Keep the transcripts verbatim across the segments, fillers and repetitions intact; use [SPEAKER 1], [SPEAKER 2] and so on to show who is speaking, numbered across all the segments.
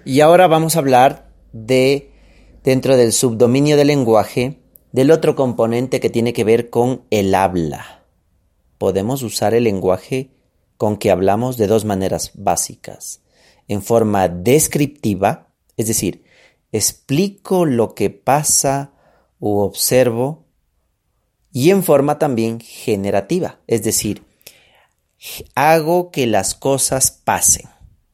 [SPEAKER 1] Y ahora vamos a hablar de, dentro del subdominio del lenguaje, del otro componente que tiene que ver con el habla. Podemos usar el lenguaje con que hablamos de dos maneras básicas. En forma descriptiva, es decir, explico lo que pasa u observo, y en forma también generativa, es decir, hago que las cosas pasen.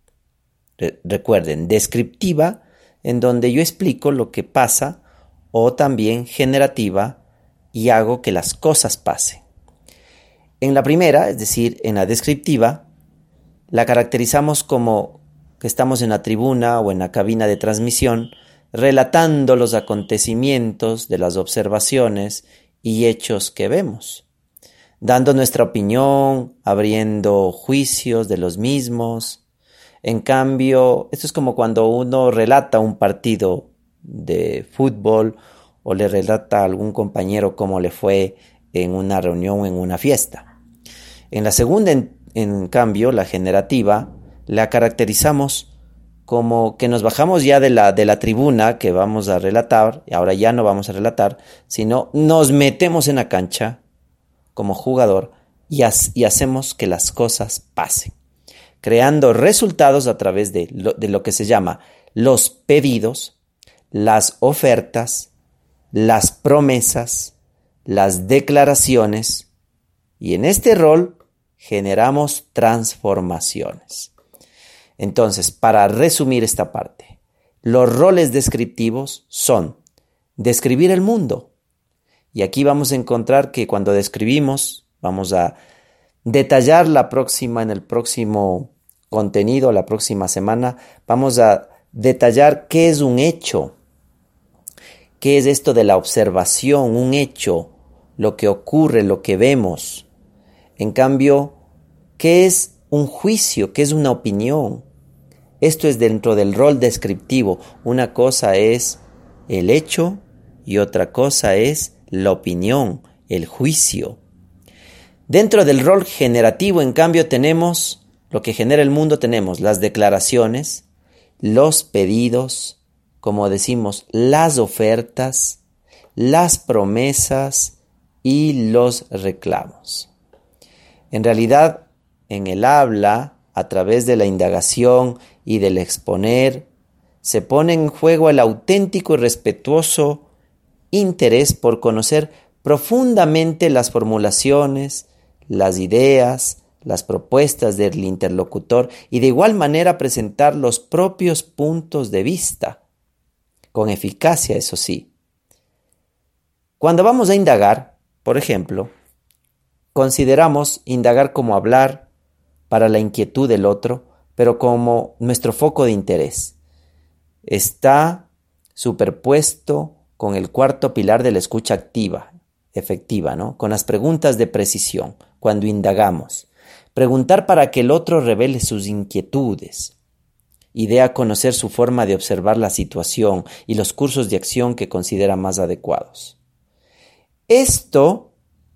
[SPEAKER 1] Recuerden, descriptiva, en donde yo explico lo que pasa, o también generativa, y hago que las cosas pasen. En la primera, es decir, en la descriptiva, la caracterizamos como que estamos en la tribuna o en la cabina de transmisión, relatando los acontecimientos de las observaciones y hechos que vemos, dando nuestra opinión, abriendo juicios de los mismos. En cambio, esto es como cuando uno relata un partido de fútbol o le relata a algún compañero cómo le fue en una reunión o en una fiesta. En la segunda, en, en cambio, la generativa, la caracterizamos como que nos bajamos ya de la, de la tribuna que vamos a relatar, y ahora ya no vamos a relatar, sino nos metemos en la cancha como jugador y, ha, y hacemos que las cosas pasen, creando resultados a través de lo, de lo que se llama los pedidos, las ofertas, las promesas, las declaraciones, y en este rol generamos transformaciones. Entonces, para resumir esta parte, los roles descriptivos son describir el mundo, y aquí vamos a encontrar que cuando describimos, vamos a detallar la próxima, en el próximo contenido, la próxima semana, vamos a detallar qué es un hecho, qué es esto de la observación, un hecho, lo que ocurre, lo que vemos. En cambio, ¿qué es un juicio? ¿Qué es una opinión? Esto es dentro del rol descriptivo. Una cosa es el hecho y otra cosa es la opinión, el juicio. Dentro del rol generativo, en cambio, tenemos lo que genera el mundo, tenemos las declaraciones, los pedidos, como decimos, las ofertas, las promesas y los reclamos. En realidad, en el habla, a través de la indagación y del exponer, se pone en juego el auténtico y respetuoso interés por conocer profundamente las formulaciones, las ideas, las propuestas del interlocutor, y de igual manera presentar los propios puntos de vista, con eficacia, eso sí. Cuando vamos a indagar, por ejemplo, consideramos indagar como hablar para la inquietud del otro, pero como nuestro foco de interés. Está superpuesto con el cuarto pilar de la escucha activa, efectiva, ¿no? Con las preguntas de precisión, cuando indagamos. Preguntar para que el otro revele sus inquietudes y dé a conocer su forma de observar la situación y los cursos de acción que considera más adecuados. Esto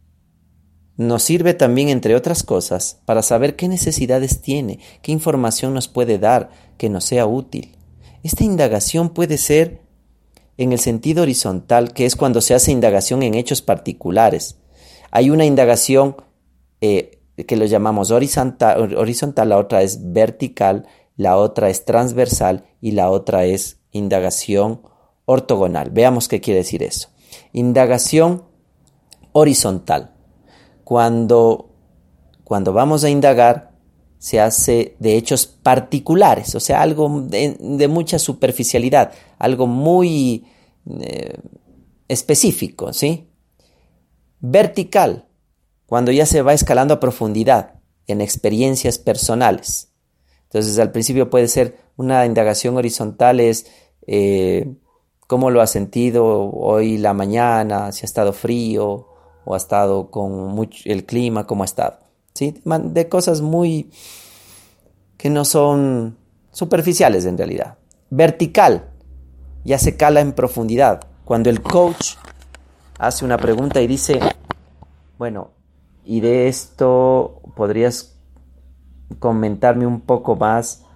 [SPEAKER 1] nos sirve también, entre otras cosas, para saber qué necesidades tiene, qué información nos puede dar que nos sea útil. Esta indagación puede ser en el sentido horizontal, que es cuando se hace indagación en hechos particulares. Hay una indagación eh, que lo llamamos horizontal, horizontal, la otra es vertical, la otra es transversal y la otra es indagación ortogonal. Veamos qué quiere decir eso. Indagación horizontal. Cuando, cuando vamos a indagar, se hace de hechos particulares, o sea, algo de, de mucha superficialidad, algo muy eh, específico, ¿sí? Vertical, cuando ya se va escalando a profundidad en experiencias personales. Entonces, al principio puede ser una indagación horizontal, es eh, cómo lo ha sentido hoy la mañana, si ha estado frío o ha estado con mucho, el clima, cómo ha estado. ¿Sí? De cosas muy que no son superficiales en realidad. Vertical, ya se cala en profundidad. Cuando el coach hace una pregunta y dice, bueno, y de esto podrías comentarme un poco más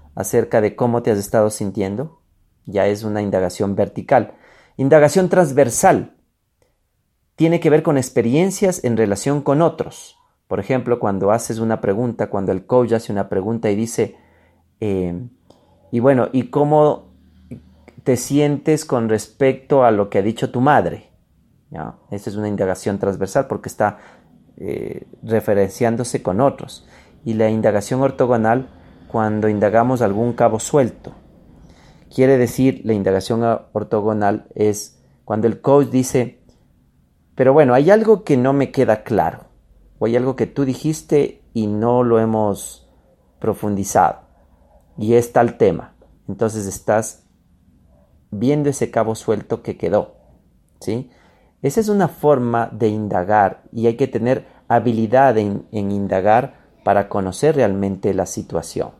[SPEAKER 1] acerca de cómo te has estado sintiendo. Ya es una indagación vertical. Indagación transversal tiene que ver con experiencias en relación con otros. Por ejemplo, cuando haces una pregunta, cuando el coach hace una pregunta y dice, eh, y bueno, ¿y cómo te sientes con respecto a lo que ha dicho tu madre? ¿Ya? Esta es una indagación transversal porque está eh, referenciándose con otros. Y la indagación ortogonal, cuando indagamos algún cabo suelto. Quiere decir, la indagación ortogonal es cuando el coach dice, pero bueno, hay algo que no me queda claro, o hay algo que tú dijiste y no lo hemos profundizado, y es tal tema. Entonces estás viendo ese cabo suelto que quedó, ¿sí? Esa es una forma de indagar y hay que tener habilidad en, en indagar para conocer realmente la situación.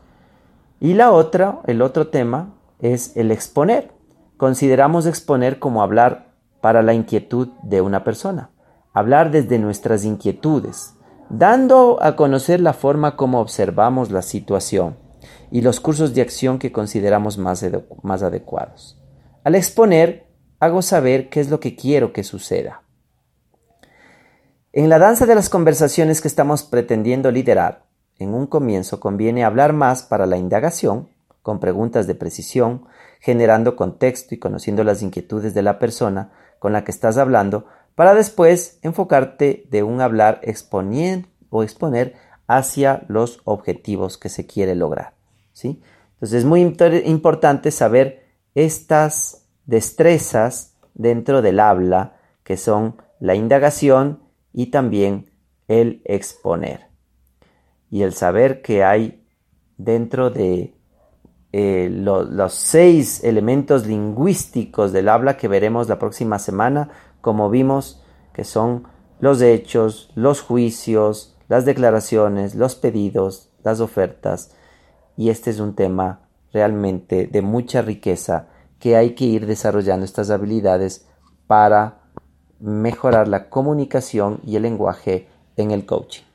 [SPEAKER 1] Y la otra, el otro tema es el exponer. Consideramos exponer como hablar para la inquietud de una persona, hablar desde nuestras inquietudes, dando a conocer la forma como observamos la situación y los cursos de acción que consideramos más, más adecuados. Al exponer, hago saber qué es lo que quiero que suceda. En la danza de las conversaciones que estamos pretendiendo liderar, en un comienzo conviene hablar más para la indagación, con preguntas de precisión, generando contexto y conociendo las inquietudes de la persona con la que estás hablando, para después enfocarte de un hablar exponiendo o exponer hacia los objetivos que se quiere lograr, ¿sí? Entonces es muy importante saber estas destrezas dentro del habla, que son la indagación y también el exponer. Y el saber que hay dentro de eh, lo, los seis elementos lingüísticos del habla que veremos la próxima semana, como vimos, que son los hechos, los juicios, las declaraciones, los pedidos, las ofertas. Y este es un tema realmente de mucha riqueza que hay que ir desarrollando estas habilidades para mejorar la comunicación y el lenguaje en el coaching.